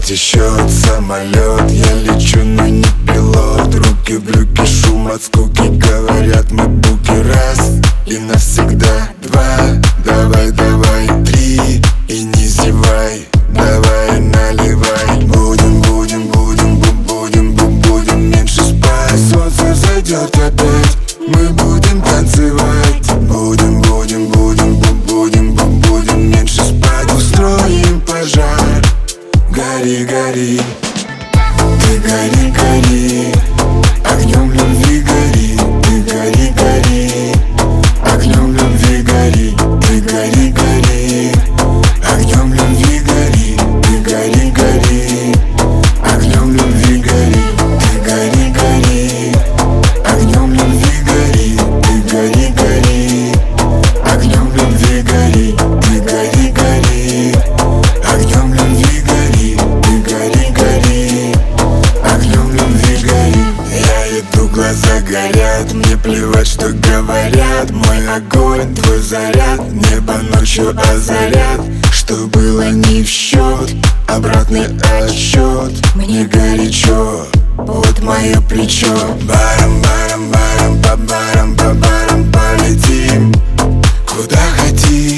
течет самолет, я лечу, но не пилот. Руки в брюки, шум от скуки, говорят мы буки. Раз и навсегда, два, давай, давай, три и не зевай, давай, наливай. Будем меньше спать. Солнце зайдет опять, мы будем танцевать. Будем меньше спать. Устроим пожар, гори, гори. Ты гори, гори, огнем любви гори. Ты гори, гори, огнем любви гори. Ты гори, гори, огнем любви гори. Ты гори, гори, огнем любви гори. Ты гори, гори, огнем любви гори. Ты гори, гори, огнем любви гори. Ты гори, гори, огнем любви гори. Ты гори, гори, огнем любви гори. Я иду, глаза горят, мне плевать, что говорят. Мой огонь, твой заряд, небо ночью озарят. Что было не в счет, обратный отсчет. Мне горячо, вот мое плечо. Барам, барам, барам, по барам полетим, куда хотим.